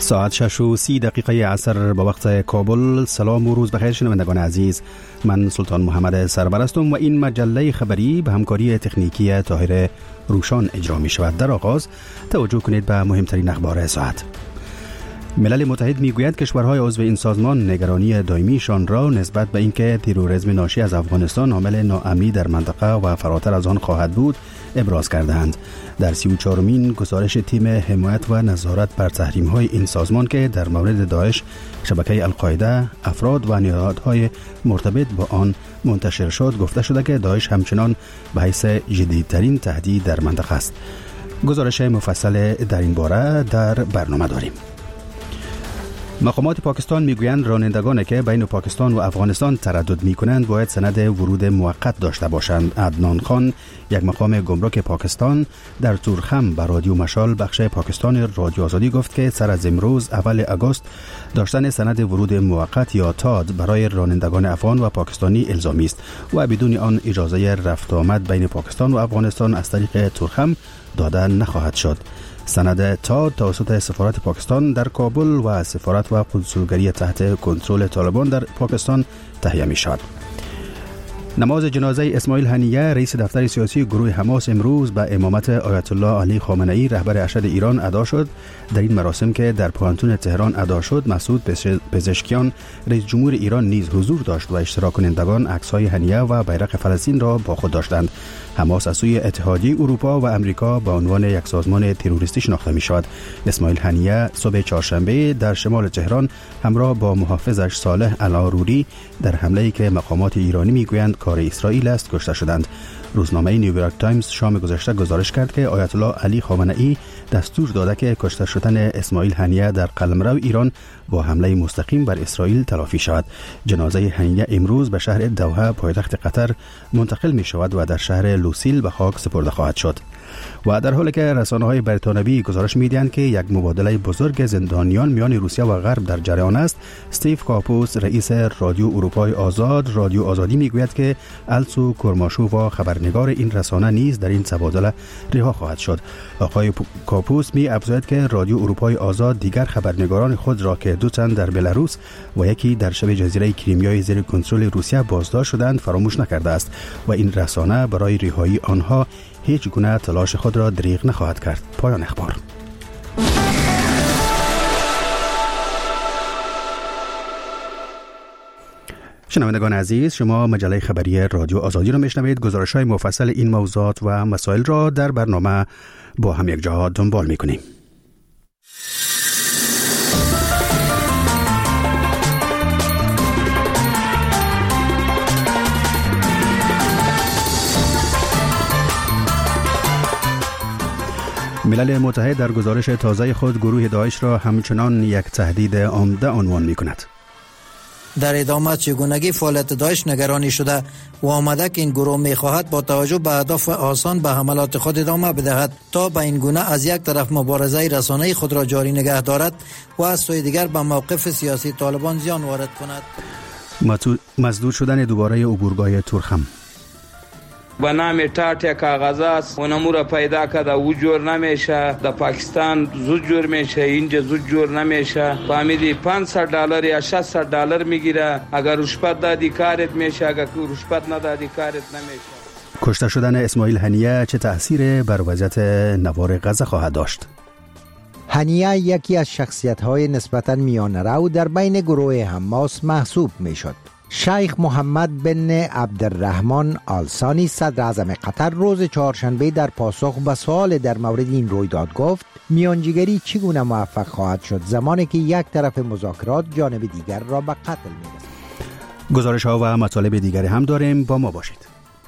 ساعت 6:30 عصر به وقت کابل. سلام و روز بخیر شنوندگان عزیز، من سلطان محمد سرور هستم و این مجله خبری به همکاری تکنیکی طاهر روشان اجرا می شود. در آغاز توجه کنید به مهمترین اخبار ساعت. ملل متحد میگوید کشورهای عضو این سازمان نگرانی دائمیشان را نسبت به اینکه تروریسم ناشی از افغانستان عامل ناامنی در منطقه و فراتر از آن خواهد بود ابراز کردند. در 34مین گزارش تیم حمایت و نظارت بر تحریم‌های این سازمان که در مورد داعش، شبکه القاعده، افراد و نهادهای مرتبط با آن منتشر شد، گفته شده که داعش همچنان به حیث جدیدترین تهدید در منطقه است. گزارش مفصل در این باره در برنامه داریم. مقامات پاکستان میگویند رانندگانی که بین پاکستان و افغانستان تردد میکنند باید سند ورود موقت داشته باشند. عدنان خان، یک مقام گمرک پاکستان، در تورخم به رادیو مشال بخش پاکستان رادیو آزادی گفت که سر از امروز اول آگوست داشتن سند ورود موقت یا تاد برای رانندگان افغان و پاکستانی الزامی است و بدون آن اجازه رفت آمد بین پاکستان و افغانستان از طریق تورخم داده نخواهد شد. سند تاد توسط سفارت پاکستان در کابل و سفارت و کنسولگری تحت کنترل طالبان در پاکستان تهیه می شود. نماز جنازه اسماعیل هنیه، رئیس دفتر سیاسی گروه حماس، امروز به امامت آیت الله علی خامنه ای رهبر ارشد ایران ادا شد. در این مراسم که در پوهنتون تهران ادا شد، مسعود پزشکیان رئیس جمهور ایران نیز حضور داشت و اشتراک کنندگان عکس‌های هنیه و بیرق فلسطین را با خود داشتند. حماس از سوی اتحادیه اروپا و امریکا به عنوان یک سازمان تروریستی شناخته می شود. اسماعیل هنیه صبح چهارشنبه در شمال تهران همراه با محافظش صالح العاروری در حمله‌ای که مقامات ایرانی میگویند کار اسرائیل است کشته شدند. روزنامه نیویورک تایمز شام گذشته گزارش کرد که آیت الله علی خامنه ای دستور داده که کشته شدن اسماعیل هنیه در قلمرو ایران با حمله مستقیم بر اسرائیل تلافی شود. جنازه هنیه امروز به شهر دوحه پایتخت قطر منتقل می شود و در شهر لوسیل به خاک سپرده خواهد شد. و در حالی که رسانه‌های بریتانیایی گزارش می‌دهند که یک مبادله بزرگ زندانیان میان روسیه و غرب در جریان است، استیو کاپوس، رئیس رادیو اروپای آزاد، رادیو آزادی میگوید که السو کورماشووا، خبرنگار این رسانه، نیز در این تبادله رها خواهد شد. آقای کاپوس می‌افزاید که رادیو اروپای آزاد دیگر خبرنگاران خود را که دو تن در بلاروس و یکی در شبه جزیره کریمیا زیر کنترل روسیه بازداشت شدند فراموش نکرده است و این رسانه برای رهایی آنها هیچ گونه تلاش خود را دریغ نخواهد کرد. پایان اخبار. شنوندگان عزیز، شما مجله خبری رادیو آزادی را میشنوید. گزارش‌های مفصل این موضوعات و مسائل را در برنامه با هم یک جا دنبال می‌کنیم. ملل متحد در گزارش تازه خود گروه داعش را همچنان یک تهدید عمده عنوان می‌کند. در ادامه چگونگی فعالیت داعش نگرانی شده و آمده که این گروه می‌خواهد با توجه به اهداف آسان به حملات خود ادامه بدهد تا به این گونه از یک طرف مبارزه رسانه‌ای خود را جاری نگه دارد و از سوی دیگر به موقف سیاسی طالبان زیان وارد کند. مسدود شدن دوباره عبورگاه تورخم. به نام تارت کاغذ است و نمور پیدا کرده او جور نمیشه. در پاکستان زود جور میشه، اینجا زود جور نمیشه. فهمیدی $500 یا $600 میگیره. اگر رشوت دادی کارت میشه، اگر رشوت ندادی کارت نمیشه. کشته شدن اسماعیل هنیه چه تأثیر بر وضعیت نوار غزه خواهد داشت؟ هنیه یکی از شخصیت‌های نسبتاً میانه‌رو در بین گروه حماس محسوب میشد. شیخ محمد بن عبدالرحمن آل ثانی صدر اعظم قطر روز چهارشنبه در پاسخ به سوال در مورد این رویداد گفت میانجیگری چگونه موفق خواهد شد زمانی که یک طرف مذاکرات جانب دیگر را به قتل می‌رساند. گزارش‌ها و مطالب دیگری هم داریم، با ما باشید.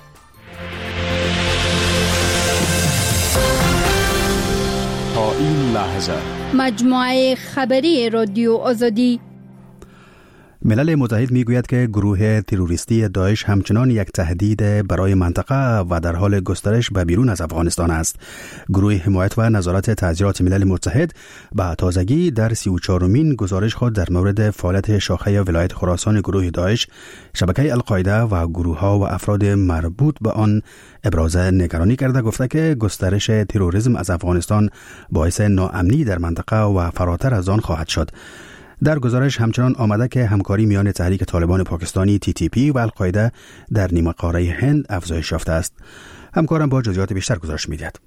تا این لحظه مجموعه خبری رادیو آزادی. ملل متحد میگوید که گروه تروریستی داعش همچنان یک تهدید برای منطقه و در حال گسترش به بیرون از افغانستان است. گروه حمایت و نظارت تعزیرات ملل متحد به تازگی در 34مین گزارش خود در مورد فعالیت شاخه ولایت خراسان گروه داعش، شبکه القاعده و گروه‌ها و افراد مربوط به آن ابراز نگرانی کرده، گفته که گسترش تروریسم از افغانستان باعث ناامنی در منطقه و فراتر از آن خواهد شد. در گزارش همچنان آمده که همکاری میان تحریک طالبان پاکستانی TTP و القاعده در نیمه قاره هند افزایش یافته است. همکارم با جزئیات بیشتر گزارش می‌دهد.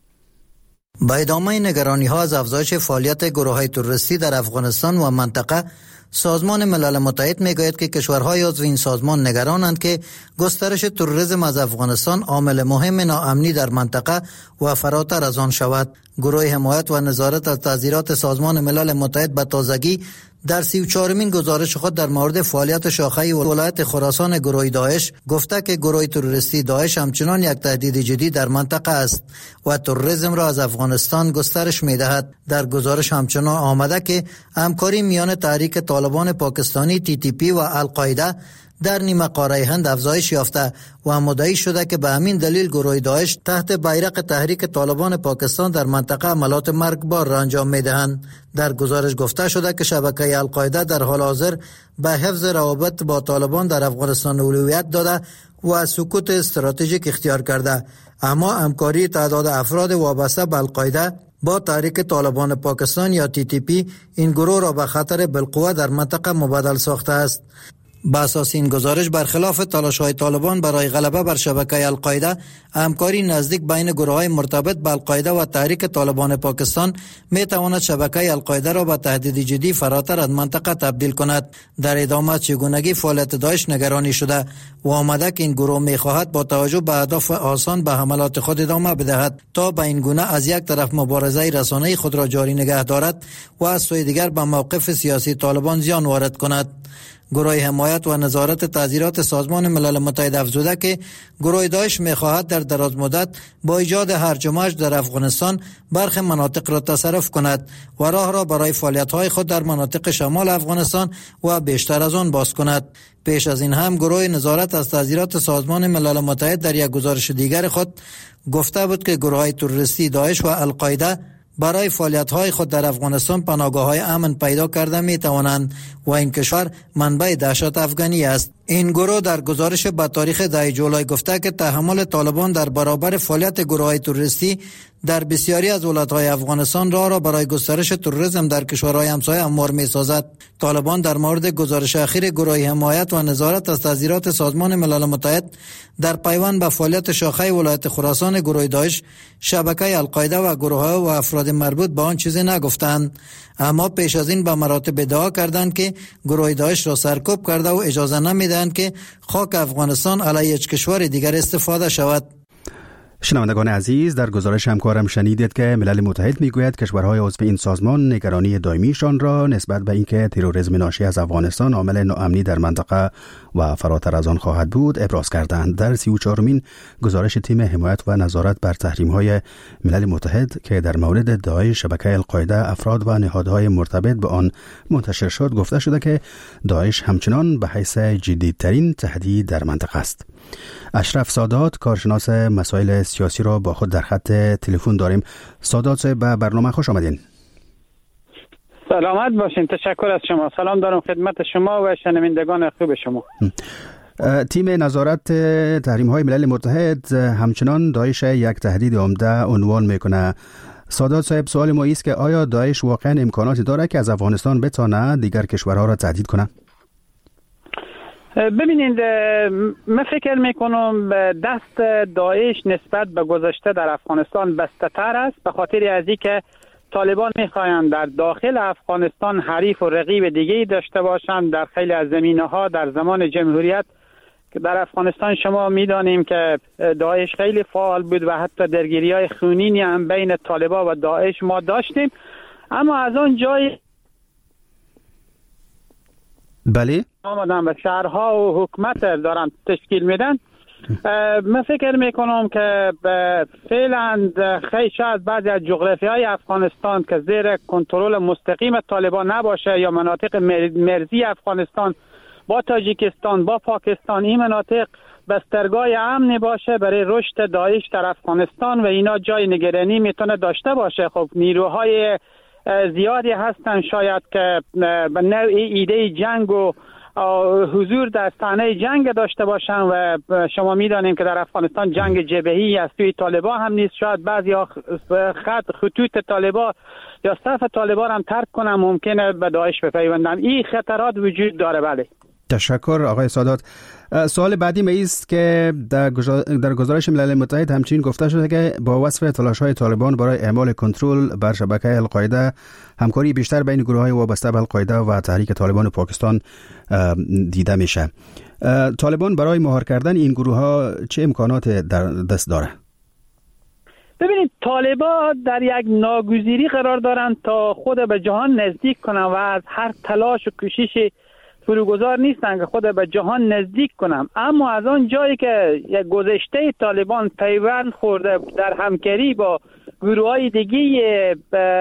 با ادامه نگرانی ها از افزایش فعالیت گروه های تروریستی در افغانستان و منطقه، سازمان ملل متحد میگوید که کشورهای عضو این سازمان نگرانند که گسترش تروریسم از افغانستان عامل مهم ناامنی در منطقه و فراتر از آن شود. گروه حمایت و نظارت از تعزیرات سازمان ملل متحد به تازگی در 34مین گزارش خود در مورد فعالیت شاخه ولایت خراسان گروه داعش گفته که گروه تروریستی داعش همچنان یک تهدید جدی در منطقه است و تروریسم را از افغانستان گسترش می‌دهد. در گزارش همچنان آمده که همکاری میان تحریک طالبان پاکستانی TTP و القاعده در نیمه قاره هند افزایش یافته و مدعی شده که به همین دلیل گروه داعش تحت بیرق تحریک طالبان پاکستان در منطقه عملیات مرگبار را انجام می‌دهند. در گزارش گفته شده که شبکه القاعده در حال حاضر به حفظ روابط با طالبان در افغانستان اولویت داده و سکوت استراتژیک اختیار کرده، اما همکاری تعداد افراد وابسته به القاعده با تحریک طالبان پاکستان یا TTP این گروه را به خطر بالقوه در منطقه مبادل ساخته است. با اساس این گزارش، برخلاف تلاش‌های طالبان برای غلبه بر شبکه القاعده، همکاری نزدیک بین گروه‌های مرتبط با القاعده و تحریک طالبان پاکستان می‌تواند شبکه القاعده را به تهدید جدی فراتر از منطقه تبدیل کند. در ادامه چگونگی فعالیت داعش نگرانی شده و آمده که این گروه می‌خواهد با توجه به اهداف آسان به حملات خود ادامه بدهد تا به این گونه از یک طرف مبارزه رسانه‌ای خود را جاری نگه دارد و از سوی دیگر به موقف سیاسی طالبان زیان وارد کند. گروه حمایت و نظارت تعزیرات سازمان ملل متحد افزوده که گروه داعش می‌خواهد در دراز مدت با ایجاد هرج و مرج در افغانستان برخی مناطق را تصرف کند و راه را برای فعالیت‌های خود در مناطق شمال افغانستان و بیشتر از آن باز کند. پیش از این هم گروه نظارت از تعزیرات سازمان ملل متحد در یک گزارش دیگر خود گفته بود که گروه‌های تروریستی داعش و القاعده برای فعالیت‌های خود در افغانستان پناهگاه‌های امن پیدا کرده می‌توانند و این کشور منبع دهشت افغانی است. این گروه در گزارش با تاریخ 10 جولای گفته که تحمل طالبان در برابر فعالیت گروه‌های تروریستی در بسیاری از ولایت‌های افغانستان را برای گسترش تروریسم در کشورهای همسایه هموار می‌سازد. طالبان در مورد گزارش اخیر گروه حمایت و نظارت از تعزیرات سازمان ملل متحد در پیوند به فعالیت شاخه ولایت خراسان گروه داعش، شبکه القاعده و گروه‌ها و افراد مربوط به آن چیزی نگفتند، اما پیش از این به مراتب ادعا کردند که گروه داعش را سرکوب کرده و اجازه نمیدهند که خاک افغانستان علیه هیچ کشور دیگر استفاده شود. شنوندگان عزیز، در گزارش همکارم شنیدید که ملل متحد میگوید کشورهای عضو این سازمان نگرانی دائمیشان را نسبت به اینکه تروریسم ناشی از افغانستان عامل ناامنی در منطقه و فراتر از آن خواهد بود ابراز کردند. در 34مین گزارش تیم حمایت و نظارت بر تحریم‌های ملل متحد که در مورد داعش، شبکه القاعده، افراد و نهادهای مرتبط به آن منتشر شد، گفته شده که داعش همچنان به حیث جدیدترین تهدید در منطقه است. اشرف سادات، کارشناس مسائل سیاسی را با خود در خط تلفن داریم. سادات، به برنامه خوش آمدین. سلامت باشین. تشکر از شما. سلام دارم خدمت شما و شنوندگان خوب شما. تیم نظارت تحریم‌های ملل متحد همچنان داعش یک تهدید عمده عنوان میکنه. سادات صاحب، سوال ما است که آیا داعش واقعا امکاناتی داره که از افغانستان بتونه دیگر کشورها را تهدید کنه؟ ببینید، من فکر میکنم دست داعش نسبت به گذشته در افغانستان بسته تر است، به خاطر از اینکه طالبان میخواهند در داخل افغانستان حریف و رقیب دیگه‌ای داشته باشند در خیلی از زمینه‌ها. در زمان جمهوریت که در افغانستان شما میدانیم که داعش خیلی فعال بود و حتی درگیری‌های خونینی هم بین طالبان و داعش ما داشتیم، اما از آن جای بله آمدن و شهرها و حکومت دارن تشکیل میدن. من فکر میکنم که فعلا خیلی شاید بعضی از جغرافیای افغانستان که زیر کنترل مستقیم طالبان نباشه یا مناطق مرزی افغانستان با تاجیکستان، با پاکستان، این مناطق بسترگاه امنی باشه برای رشد داعش در افغانستان و اینا جای نگرانی میتونه داشته باشه. خب نیروهای زیادی هستن شاید که به نوعی ایده جنگ و حضور در صحنه جنگ داشته باشن و شما میدانیم که در افغانستان جنگ جبهی از سوی طالبان هم نیست. شاید بعضی خطوط طالبان یا صف طالبان هم ترک کنن، ممکنه به داعش بپیوندن. این خطرات وجود داره. بله. تشکر آقای سادات. سوال بعدی می است که در گزارش ملل متحد همچنین گفته شده که با وصف تلاش‌های طالبان برای اعمال کنترل بر شبکه القاعده، همکاری بیشتر بین گروه‌های وابسته به القاعده و تحریک طالبان پاکستان دیده میشه. طالبان برای مهار کردن این گروه‌ها چه امکانات در دست داره؟ ببینید، طالبان در یک ناگزیری قرار دارند تا خود به جهان نزدیک کنند و از هر تلاش و کوشش فروگذار نیستن که خود به جهان نزدیک کنم. اما از آن جایی که یک گذشته طالبان پیوند خورده در همکاری با گروه‌های دیگه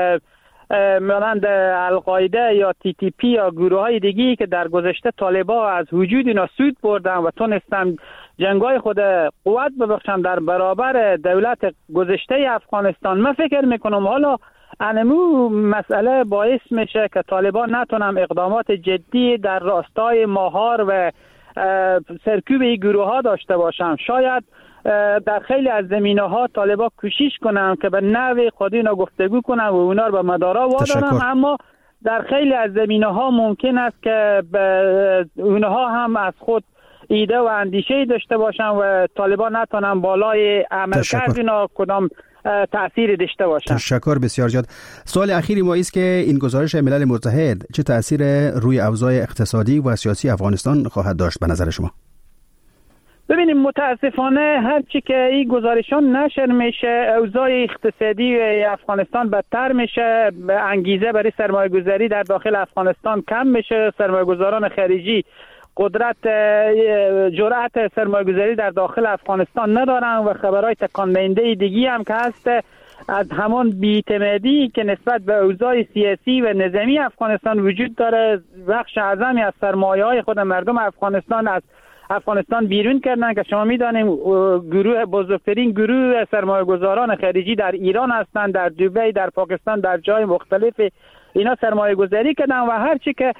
مانند القاعده یا TTP یا گروه‌های دیگه که در گذشته طالبان از وجود اینا سود بردن و تونستن جنگای خود قوت ببخشن در برابر دولت گذشته افغانستان، من فکر میکنم حالا انمو مسئله باعث میشه که طالبان نتونن اقدامات جدی در راستای مهار و سرکوب این گروه ها داشته باشن. شاید در خیلی از زمینه ها طالبان کوشش کنن که به نوع خود اینا گفتگو کنن و اونا رو به مدارا وادارن، اما در خیلی از زمینه ها ممکن است که اونها هم از خود ایده و اندیشه داشته باشن و طالبان نتونن بالای عملکرد اینا کدام تأثیر داشته باشن. تشکر بسیار زیاد. سوال اخیری ما است که این گزارش ملل متحد چه تأثیر روی اوضاع اقتصادی و سیاسی افغانستان خواهد داشت به نظر شما؟ ببینیم، متاسفانه هرچی که این گزارشان نشر میشه اوضاع اقتصادی افغانستان بدتر میشه، انگیزه برای سرمایه گذاری در داخل افغانستان کم میشه، سرمایه گذاران خارجی جرأت سرمایه‌گذاری در داخل افغانستان ندارن و خبرهای تکان دهنده دیگی هم که هست از همان بی‌اعتمادی که نسبت به اوضاع سیاسی و نظامی افغانستان وجود داره. بخش اعظمی از سرمایه‌های خود مردم افغانستان از افغانستان بیرون کردن که شما می‌دانیم بزرگترین گروه سرمایه‌گذاران خارجی در ایران هستند، در دبی، در پاکستان، در جای مختلف اینا سرمایه گذاری کردن و هرچی که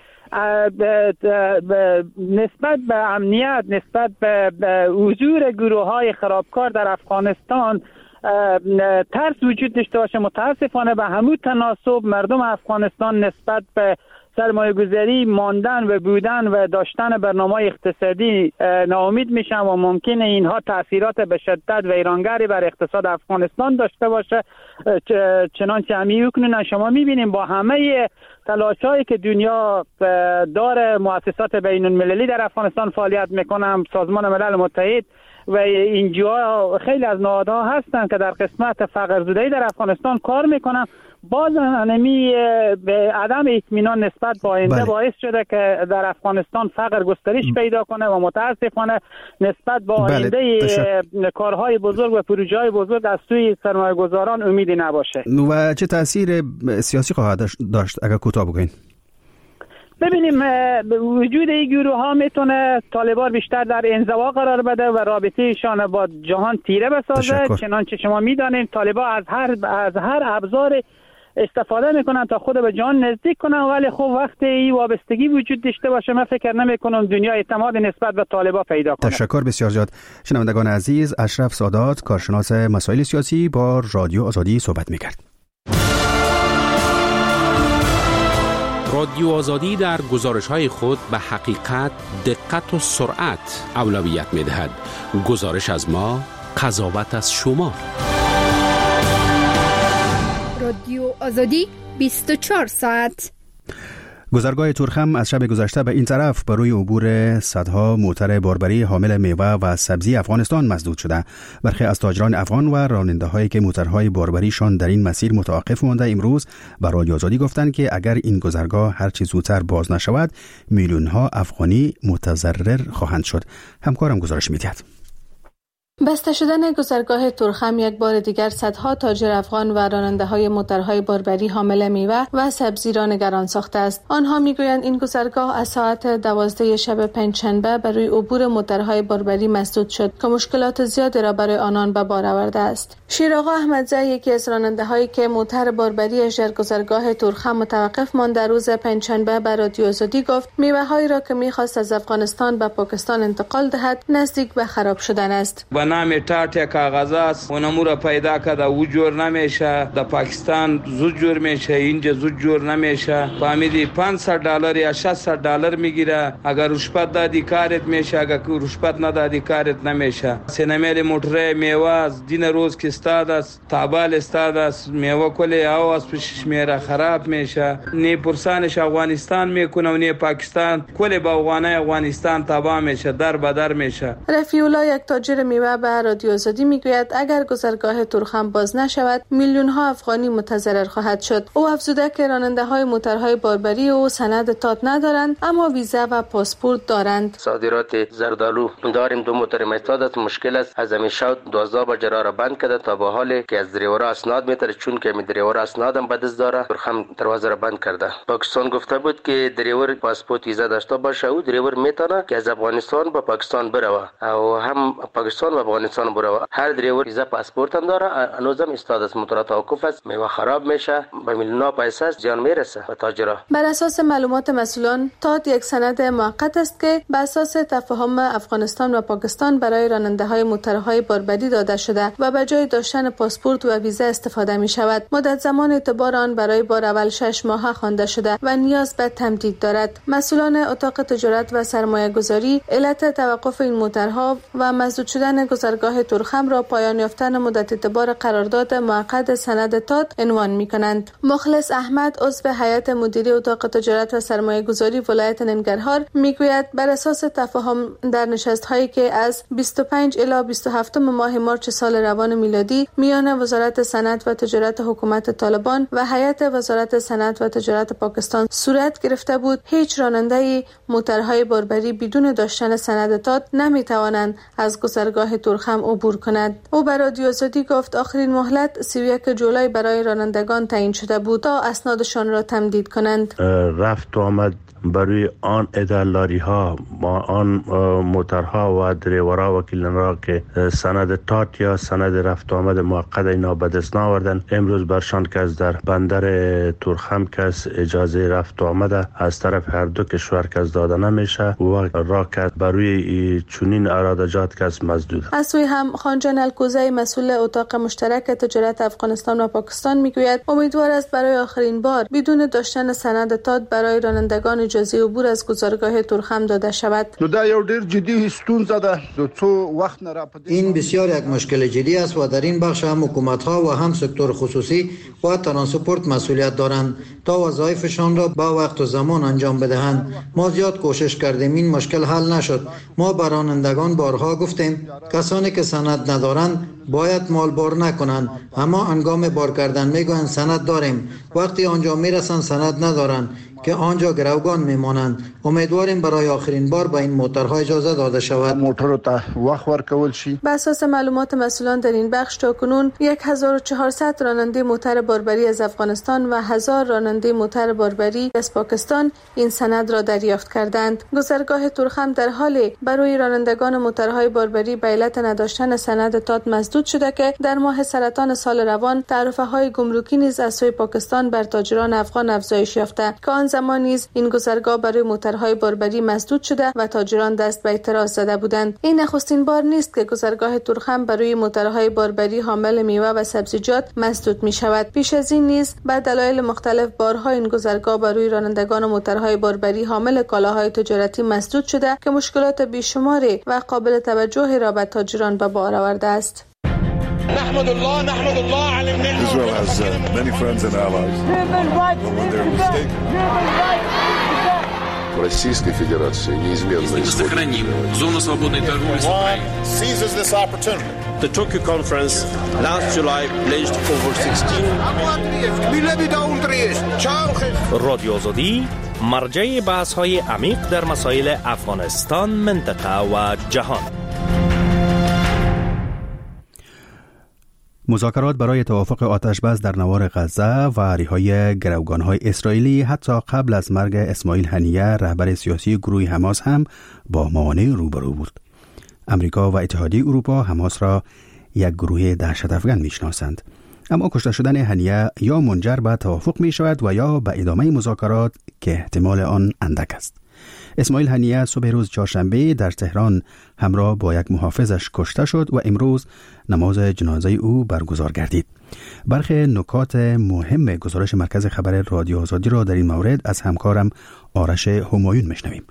نسبت به امنیت، نسبت به حضور گروه های خرابکار در افغانستان ترس وجود داشته باشه، متاسفانه به همون تناسب مردم افغانستان نسبت به سرمایه گذاری، ماندن و بودن و داشتن برنامه اقتصادی ناامید میشن و ممکنه اینها تاثیرات به شدت ویرانگری بر اقتصاد افغانستان داشته باشه. چنانچه همی اکنون شما میبینیم با همه تلاشایی که دنیا داره، مؤسسات بین المللی در افغانستان فعالیت میکنن، سازمان ملل متحد و اینجا خیلی از نهادها هستن که در قسمت فقرزدایی در افغانستان کار میکنن، باز انمی به عدم اطمینان نسبت با آینده باعث شده که در افغانستان فقر گسترش پیدا کنه و متاسفانه نسبت با آینده کارهای بزرگ و پروژه‌های بزرگ از سوی سرمایه‌گذاران امیدی نباشه. و چه تأثیر سیاسی خواهد داشت اگر کوتاه بگوین؟ ببینیم، وجود این گروه ها میتونه طالبان بیشتر در انزوا قرار بده و رابطهشان با جهان تیره بسازه. چنانچه شما میدانید طالبان از هر ابزار استفاده میکنن تا خود به جهان نزدیک کنن، ولی خب وقتی این وابستگی وجود داشته باشه من فکر نمیکنم دنیا اعتماد نسبت به طالبان پیدا کنه. تشکر بسیار زیاد. شنوندگان عزیز، اشرف سادات، کارشناس مسائل سیاسی، با رادیو آزادی صحبت میکرد. رادیو آزادی در گزارش‌های خود به حقیقت، دقت و سرعت اولویت می‌دهد. گزارش از ما، قضاوت از شما. رادیو آزادی 24 ساعت. گذرگاه تورخم از شب گذشته به این طرف بر روی عبور صدها موتر باربری حامل میوه و سبزی افغانستان مسدود شده. برخی از تاجران افغان و راننده هایی که موترهای باربریشان در این مسیر متوقف مانده امروز به رادیو آزادی گفتند که اگر این گذرگاه هر چه زودتر باز نشود میلیون ها افغانی متضرر خواهند شد. همکارم گزارش می‌دهد. بسته شدن گذرگاه تورخم یک بار دیگر صدها تاجر افغان و راننده‌های موترهای باربری حامل میوه و سبزی را نگران ساخته است. آنها میگویند این گذرگاه از ساعت 12 شب پنجشنبه برای عبور موترهای باربری مسدود شد که مشکلات زیادی را برای آنان به بار آورده است. شیرآقا احمدزی، یکی از راننده‌هایی که موتر باربریش در گذرگاه تورخم متوقف ماند، در روز پنجشنبه به رادیو آزادی گفت میوه‌هایی را که می‌خواست از افغانستان به پاکستان انتقال دهد نزدیک به خراب شدن است. نام تارت کاغذ است اونمو را پیدا کرده او جور نمیشه، در پاکستان زود جور میشه، اینجا زود جور نمیشه. فهمیدی $500 یا $600 میگیره، اگر رشوت دادی کارت میشه، اگر رشوت ندادی کارت نمیشه. سینمیل موتر میوه از دین روز که استاد است، تابال استاد است، میوه کلی آواز پیشش میره خراب میشه. نی پرسانش افغانستان میکنه و نی پاکستان، کلی با افغانستان تباه میشه، در بدر میشه. رفیع الله، یک تاجر میوه به رادیو آزادی میگوید اگر گذرگاه تورخم باز نشود میلیون ها افغانی متضرر خواهد شد. او افزوده که راننده های موترهای باربری و سند تات ندارند اما ویزا و پاسپورت دارند. صادرات زردالو داریم، 2 موتر ایستاد است، مشکل است. از همیشه 12 بجه را بند کرده تا به حالی که از دریورا اسناد میتره، چون که می دریورا اسنادم به دست داره، تورخم دروازه را بند کرده. پاکستان گفته بود که دریور پاسپورت ویزا داشته باشه او دریور میتونه که از افغانستان به پاکستان بره و هم پاکستان و افغانستان بره. هر دریور ویزا پاسپورت هم داره، هنوزم استاد است، موتور توقف است، میوه خراب میشه، به میلیون‌ها پیسه است، جان میرسه به تاجرا. بر اساس معلومات مسئولان تات یک سند موقت است که بر اساس تفاهم افغانستان و پاکستان برای راننده‌های موترهای باربری داده شده و به جای داشتن پاسپورت و ویزا استفاده می شود. مدت زمان اعتبار آن برای بار اول 6 ماه خوانده شده و نیاز به تمدید دارد. مسئولان اتاق تجارت و سرمایه گذاری علت توقف این موترها و مسدود شدن گذرگاه تورخم را پایان یافتن مدت اعتبار قرارداد موقت سند تات عنوان می‌کنند. مخلص احمد، عضو هیئت مدیره اتاق تجارت و سرمایه گذاری ولایت ننگرهار، میگوید بر اساس تفاهم در نشست‌هایی که از 25 الی 27 ماه مارس سال روان میلادی میان وزارت صنعت و تجارت حکومت طالبان و هیئت وزارت صنعت و تجارت پاکستان صورت گرفته بود، هیچ راننده موترهای باربری بدون داشتن سند تات نمی‌توانند از گذرگاه تورخم عبور کند. او به رادیو آزادی گفت آخرین مهلت 31 جولای برای رانندگان تعیین شده بود تا اسنادشان را تمدید کنند. رفت و آمد برای آن ادالاری ها با آن موترها و دریورها و کلینرها که سند تات یا سند رفت و آمد موقت اینا به دست ناوردن، امروز برشان که از در بندر تورخم کس اجازه رفت و آمد از طرف هر دو کشور کس داده نمیشه و را که برای چنین ارادجات کس مسدود. از سوی هم خانجان الکوزی، مسئول اتاق مشترک تجارت افغانستان و پاکستان میگوید امیدوار است برای آخرین بار بدون داشتن سند تات برای رانندگان اجازه عبور از گذرگاه تورخم داده شود. این بسیار یک مشکل جدی است و در این بخش هم حکومت ها و هم سکتور خصوصی و ترانسپورت مسئولیت دارند تا وظایفشان را با وقت و زمان انجام بدهند. ما زیاد کوشش کردیم این مشکل حل نشد. ما به رانندگان بارها گفتیم کسانی که سند ندارند باید مالبار نکنند، اما هنگام بار کردن میگویند سند داریم، وقتی آنجا میرسند سند ندارند که آنجا گروگان میمانند. امیدواریم برای آخرین بار به این موترها اجازه داده شود. موتر ته وقت ورکول شي. بر اساس معلومات مسئولان در این بخش تاکنون 1400 راننده موتر باربری از افغانستان و 1000 راننده موتر باربری از پاکستان این سند را دریافت کردند. گذرگاه تورخم در حالی برای رانندگان موترهای باربری به علت نداشتن سند تات مسدود شده که در ماه سرطان سال روان تعرفه‌های گمرکی نیز از سوی پاکستان بر تاجران افغان افزایش یافته که آن زمان نیز این گذرگاه برای موترهای باربری مسدود شده و تاجران دست به اعتراض زده بودند. این نخستین بار نیست که گذرگاه تورخم برای موترهای باربری حامل میوه و سبزیجات مسدود می شود. پیش از این نیز به دلایل مختلف بارها این گذرگاه برای رانندگان موترهای باربری حامل کالاهای تجارتی مسدود شده که مشکلات بیشماری و قابل توجهی را به تاجران به بار آورده است. نحمد الله على النعمة. Israel has many friends and allies. When they're mistaken. Российской Федерации неизменно сохраним зону свободной торговли с Украиной. Seizes this opportunity. The Tokyo conference last July pledged over 16 رادیو آزادی مرجع بحث‌های عمیق در مسائل افغانستان، منطقه و جهان. مذاکرات برای توافق آتش‌بس در نوار غزه و رهایی گروگان‌های اسرائیلی حتی قبل از مرگ اسماعیل هنیه رهبر سیاسی گروه حماس هم با موانع روبرو بود. امریکا و اتحادیه اروپا حماس را یک گروه دهشت‌افکن می‌شناسند. اما کشته شدن هنیه یا منجر به توافق می شود و یا به ادامه مذاکرات که احتمال آن اندک است. اسماعیل هنیه صبح روز چهارشنبه در تهران همراه با یک محافظش کشته شد و امروز نماز جنازه او برگزار گردید. برخی نکات مهم گزارش مرکز خبر رادیو آزادی را در این مورد از همکارم آرش همایون میشنویم.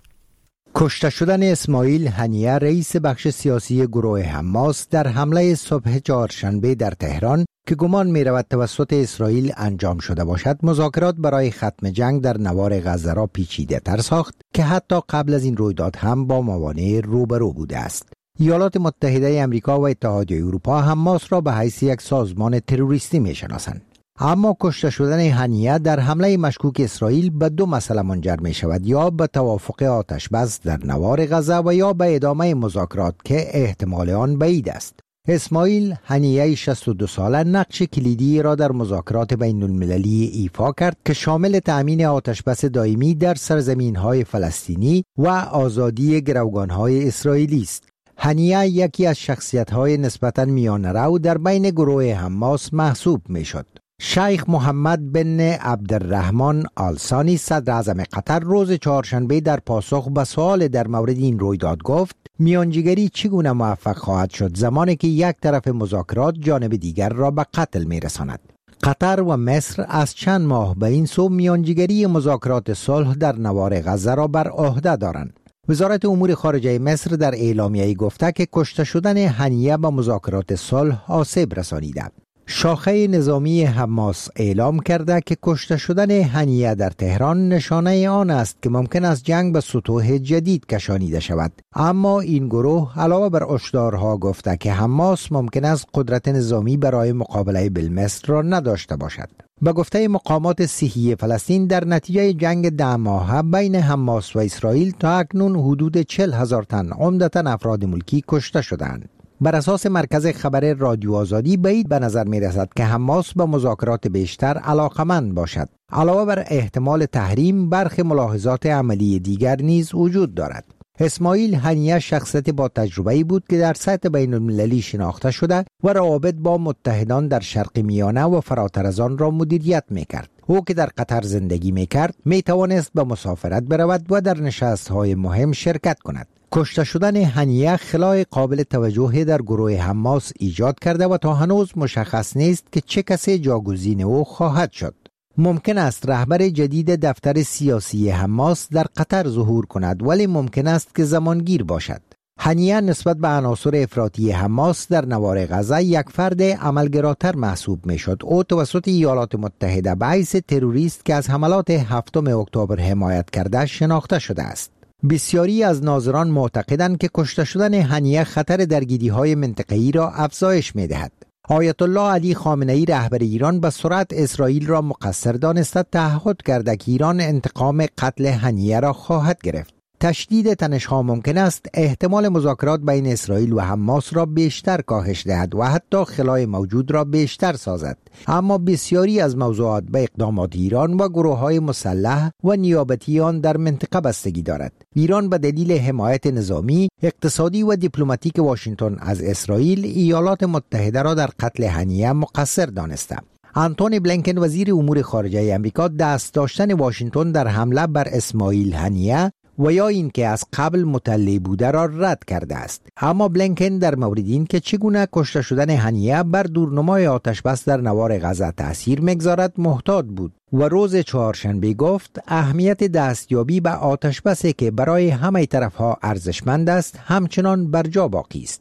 کشته شدن اسماعیل هنیه رئیس بخش سیاسی گروه حماس در حمله صبح چهارشنبه در تهران که گمان می رود توسط اسرائیل انجام شده باشد مذاکرات برای ختم جنگ در نوار غزه را پیچیده تر ساخت که حتی قبل از این رویداد هم با موانع روبرو بوده است. ایالات متحده آمریکا و اتحادیه اروپا حماس را به حیث یک سازمان تروریستی می شناسند. اما کشته شدن هنیه در حمله مشکوک اسرائیل به دو مسئله منجر می شود، یا به توافق آتش‌بس در نوار غزه و یا به ادامه مذاکرات که احتمال آن بعید است. اسماعیل هنیه 62 ساله نقش کلیدی را در مذاکرات بین المللی ایفا کرد که شامل تأمین آتش‌بس دائمی در سرزمین‌های فلسطینی و آزادی گروگان‌های اسرائیلی است. هنیه یکی از شخصیت‌های نسبتاً میانه‌رو در بین گروه حماس محسوب می‌شد. شیخ محمد بن عبدالرحمن آل ثانی صدر اعظم قطر روز چهارشنبه در پاسخ به سوال در مورد این رویداد گفت میانجیگری چگونه موفق خواهد شد زمانی که یک طرف مذاکرات جانب دیگر را به قتل میرساند. قطر و مصر از چند ماه به این سو میانجیگری مذاکرات صلح در نوار غزه را بر عهده دارند. وزارت امور خارجه مصر در اعلامیه‌ای گفته که کشته شدن هنیه به مذاکرات صلح آسیب رسانیده. شاخه نظامی حماس اعلام کرده که کشته شدن هنیه در تهران نشانه آن است که ممکن است جنگ به سطوح جدید کشانیده شود. اما این گروه علاوه بر هشدارها گفته که حماس ممکن است قدرت نظامی برای مقابله بالمصر را نداشته باشد. به گفته مقامات صحی فلسطین در نتیجه جنگ 10 ماهه بین حماس و اسرائیل تا اکنون حدود 40,000 تن عمدتاً افراد ملکی کشته شدند. بر اساس مرکز خبر رادیو آزادی بعید به نظر می رسد که حماس به مذاکرات بیشتر علاقمند باشد. علاوه بر احتمال تحریم، برخی ملاحظات عملی دیگر نیز وجود دارد. اسماعیل هنیه شخصیت با تجربه‌ای بود که در سطح بین المللی شناخته شده و روابط با متحدان در شرق میانه و فراتر از آن را مدیریت می کرد. او که در قطر زندگی می کرد می توانست به مسافرت برود و در نشست‌های مهم شرکت کند. کشته شدن هنیه خلای قابل توجه در گروه حماس ایجاد کرده و تا هنوز مشخص نیست که چه کسی جاگزین او خواهد شد. ممکن است رهبر جدید دفتر سیاسی حماس در قطر ظهور کند، ولی ممکن است که زمانگیر باشد. هنیه نسبت به عناصر افراطی حماس در نوار غزه یک فرد عملگراتر محسوب می شد. او توسط ایالات متحده به حیث تروریست که از حملات 7 اکتبر حمایت کرده شناخته شده است. بسیاری از ناظران معتقدند که کشته شدن هنیه خطر درگیری‌های منطقه‌ای را افزایش می‌دهد. آیت الله علی خامنه‌ای رهبر ایران به سرعت اسرائیل را مقصر دانسته تعهد کرده که ایران انتقام قتل هنیه را خواهد گرفت. تشدید تنش‌ها ممکن است احتمال مذاکرات بین اسرائیل و حماس را بیشتر کاهش دهد و حتی خلای موجود را بیشتر سازد. اما بسیاری از موضوعات به اقدامات ایران و گروه‌های مسلح و نیابتی آن در منطقه بستگی دارد. ایران به دلیل حمایت نظامی، اقتصادی و دیپلماتیک واشنگتن از اسرائیل، ایالات متحده را در قتل هنیه مقصر دانسته. آنتونی بلینکن وزیر امور خارجه آمریکا دست داشتن واشنگتن در حمله بر اسماعیل هنیه و یا این که از قبل مطلع بوده را رد کرده است. اما بلینکن در مورد این که چگونه کشته شدن هنیه بر دورنمای آتش‌بس در نوار غزه تأثیر می‌گذارد محتاط بود و روز چهارشنبه گفت اهمیت دستیابی به آتش‌بسی که برای همه طرف‌ها ارزشمند است همچنان بر جا باقی است.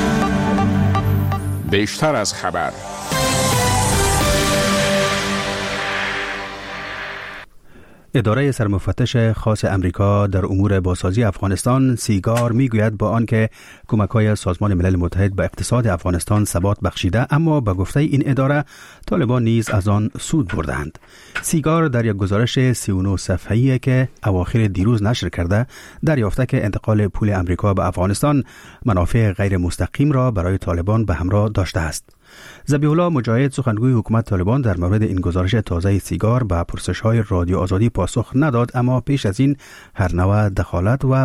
بیشتر از خبر. اداره سرمفتش خاص امریکا در امور بازسازی افغانستان سیگار میگوید با آنکه کمک‌های سازمان ملل متحد به اقتصاد افغانستان ثبات بخشیده، اما به گفته این اداره طالبان نیز از آن سود بردند. سیگار در یک گزارش 39 صفحه‌ای که اواخر دیروز نشر کرده دریافته که انتقال پول امریکا به افغانستان منافع غیر مستقیم را برای طالبان به همراه داشته است. ذبیح الله مجاهد سخنگوی حکومت طالبان در مورد این گزارش تازه سیگار به پرسش‌های رادیو آزادی پاسخ نداد، اما پیش از این هر نوع دخالت و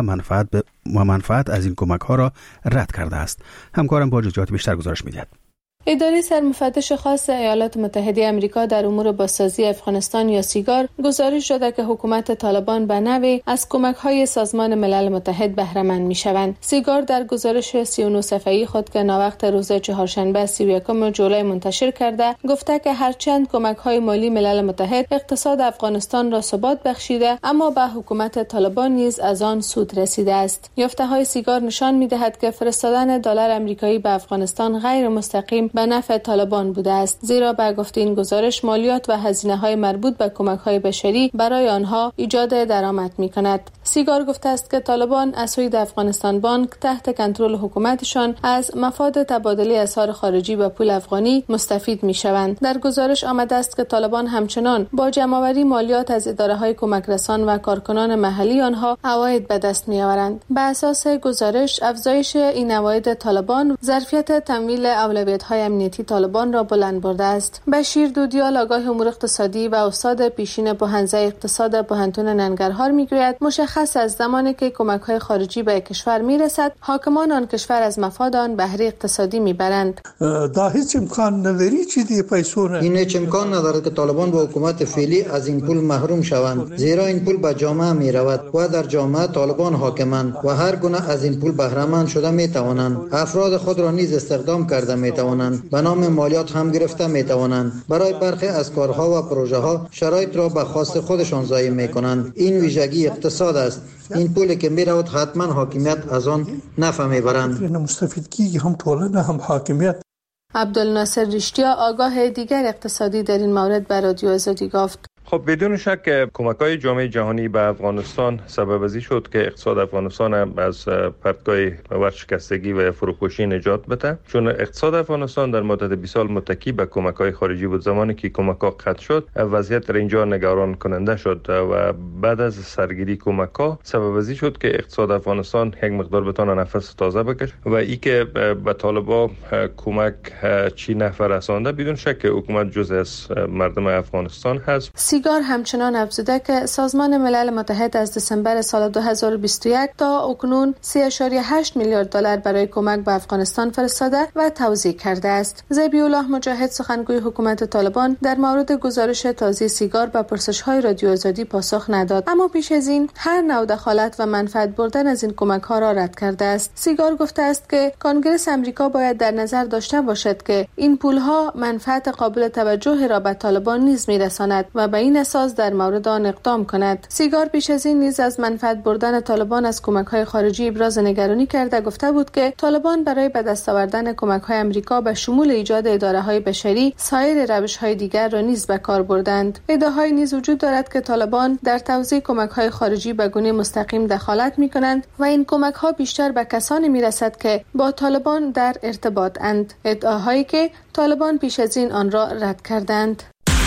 منفعت از این کمک‌ها را رد کرده است. همکارم با جزئیات بیشتر گزارش می‌دهد. اداره سرمفتش خاص ایالات متحده آمریکا در امور بازسازی افغانستان یا سیگار گزارش داده که حکومت طالبان به نوعی از کمک‌های سازمان ملل متحد بهره مند می‌شوند. سیگار در گزارش 39 صفحه‌ای خود که ناوقت روز چهارشنبه 31 جولای منتشر کرده گفته که هرچند کمک‌های مالی ملل متحد اقتصاد افغانستان را ثبات بخشیده، اما به حکومت طالبان نیز از آن سود رسیده است. یافته‌های سیگار نشان می‌دهد که فرستادن دلار آمریکایی به افغانستان غیر مستقیم به نفع طالبان بوده است، زیرا به گفته این گزارش مالیات و هزینه‌های مربوط به کمک‌های بشری برای آنها ایجاد درآمد می‌کند. سیگار گفته است که طالبان از سوی افغانستان بانک تحت کنترل حکومتشان از مفاد تبادله اسعار خارجی به پول افغانی مستفید می‌شوند. در گزارش آمده است که طالبان همچنان با جمع‌آوری مالیات از اداره‌های کمکرسان و کارکنان محلی آنها عواید به دست می‌آورند. بر اساس گزارش افزایش این عواید طالبان ظرفیت تمویل اولویت‌های امنیتی طالبان را بلند برده است. بشیر دودیال آگاه امور اقتصادی و استاد پیشین بحنزه اقتصاد پوهنتون ننگرهار می‌گوید مشخص است زمانی که کمک‌های خارجی به کشور می‌رسد، حاکمان آن کشور از مفاد آن بهره اقتصادی می‌برند. هیچ امکان نداری چی دی پیسو نه. این هیچ امکان ندارد که طالبان با حکومت فعلی از این پول محروم شوند، زیرا این پول به جامعه می‌رود و در جامعه طالبان حاکمند و هر گونه از این پول بهره مند شده می‌توانند. افراد خود را نیز استخدام کرده می‌توانند، به نام مالیات هم گرفته می‌توانند. برای برخی از کارها و پروژه‌ها شرایط را به خواست خودشان ضایع می‌کنند. این ویژگی اقتصاد است. این پولی که می‌رود حتما حاکمیت از آن نفع می‌برند. مستفیدگی هم طولانه هم حاکمیت. عبدالناصر رشتیا آگاه دیگر اقتصادی در این مورد به رادیو آزادی گفت خب بدون شک کمک‌های جامعه جهانی به افغانستان سبب ازی شد که اقتصاد افغانستان از پرتگاه ورشکستگی و فروپاشی نجات بده، چون اقتصاد افغانستان در مدت 20 سال متکی به کمک‌های خارجی بود. زمانی که کمک‌ها قطع شد وضعیت در اینجا نگران کننده شد و بعد از سرگیری کمک‌ها سبب ازی شد که اقتصاد افغانستان یک مقدار بتونه نفس تازه بکشه و ای که به طالبان کمک چی نفر رسانده بدون شک حکومت جزء از مردم افغانستان هست. سیگار همچنان افزوده که سازمان ملل متحد از دسامبر سال 2021 تا اکنون 3.8 میلیارد دلار برای کمک به افغانستان فرستاده و توزیع کرده است. ذبیح الله مجاهد سخنگوی حکومت طالبان در مورد گزارش تازه سیگار به پرسش‌های رادیو آزادی پاسخ نداد، اما پیش از این هر نوع دخالت و منفعت بردن از این کمک‌ها را رد کرده است. سیگار گفته است که کنگره آمریکا باید در نظر داشته باشد که این پول‌ها منفعت قابل توجه را به طالبان نیز می‌رساند و به این اساس در مورد آن اقدام کند. سیگار پیش از این نیز از منفعت بردن طالبان از کمک‌های خارجی ابراز نگرانی کرده گفته بود که طالبان برای به دست آوردن کمک‌های آمریکا به شمول ایجاد اداره‌های بشری سایر روش‌های دیگر را نیز به کار بردند. ادعاهای نیز وجود دارد که طالبان در توزیع کمک‌های خارجی به گونه مستقیم دخالت می‌کنند و این کمک‌ها بیشتر به کسانی می‌رسد که با طالبان در ارتباط اند، ادعاهایی که طالبان پیش از این آن را رد کردند.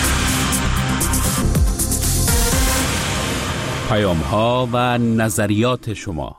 پیام‌ها و نظریات شما.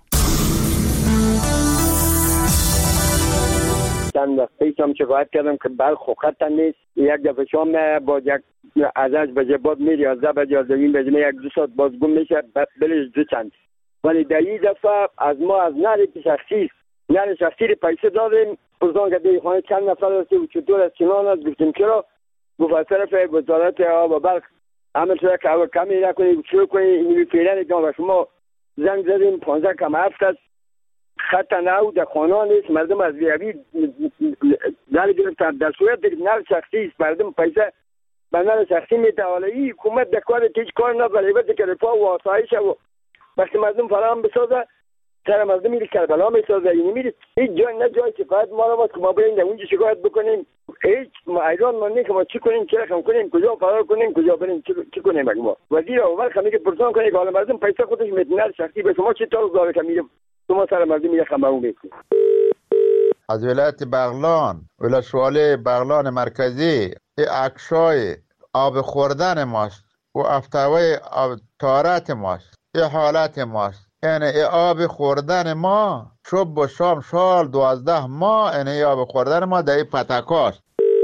چند وقت پیشم شکایت کردم که برق خط نیست. یک دفعه شام با یک ازش بجه باد میری 11 بجه 11 بجه یک دو ساعت باز گم میشه بلش دو چند. ولی در این دفعه از ما از نری شخصی پیسه دادیم. بزرگ دیگه خانه چند نفر هستی و چطور از چنان هست گفتیم چرا؟ گفت طرف وزارت آب و برق عمل شده که اول کمی نکنید شروع کنید اینوی فیلن جان و شما زنگ زدیم 15 کم هفت است خط نو در خانه نیست. مردم از بیابی نر گرفتن در صورت نر شخصی است. مردم پیسه به نر شخصی میتواند. این حکومت در کار هیچ کار نداره بده که رفاه و آسایش و وقتی مردم فراهم بسازه سر مردم میری کربلا میسازه. این میری هیچ جای نه جای شکایت ما رو که ما بریم در اونجا شکایت بکنیم. هیچ ایران ما نه که ما چی کنیم چه رقم کنیم کجا فرار کنیم کجا بریم چی کنیم ما وزیر اول خمی که پرسان کنه که حالا مردم پیسه خودش میتونه شخصی به شما چی طور داره که میره شما سر مردم میره خمه اون میکنید. از ولایت بغلان ولسوالی بغلان مرکزی اکشای آب خوردن ماست و افتاوی تارت ماست حالت ماست. یعنی آب خوردن ما صبح و شام سال 12 ماه یعنی آب خوردن ما در پتکاست.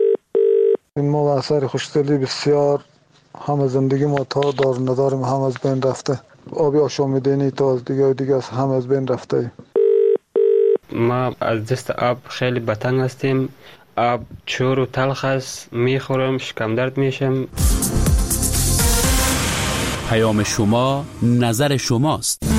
این ما اثر خوشدلی بسیار هم زندگی ما تا دار نداریم هم از بین رفته. آبی آشامیدنی تا از دیگه هم از بین رفته. ما از دست آب خیلی بتنگ هستیم. آب چور و تلخ است، میخورم شکم درد میشم. پیام شما نظر شماست.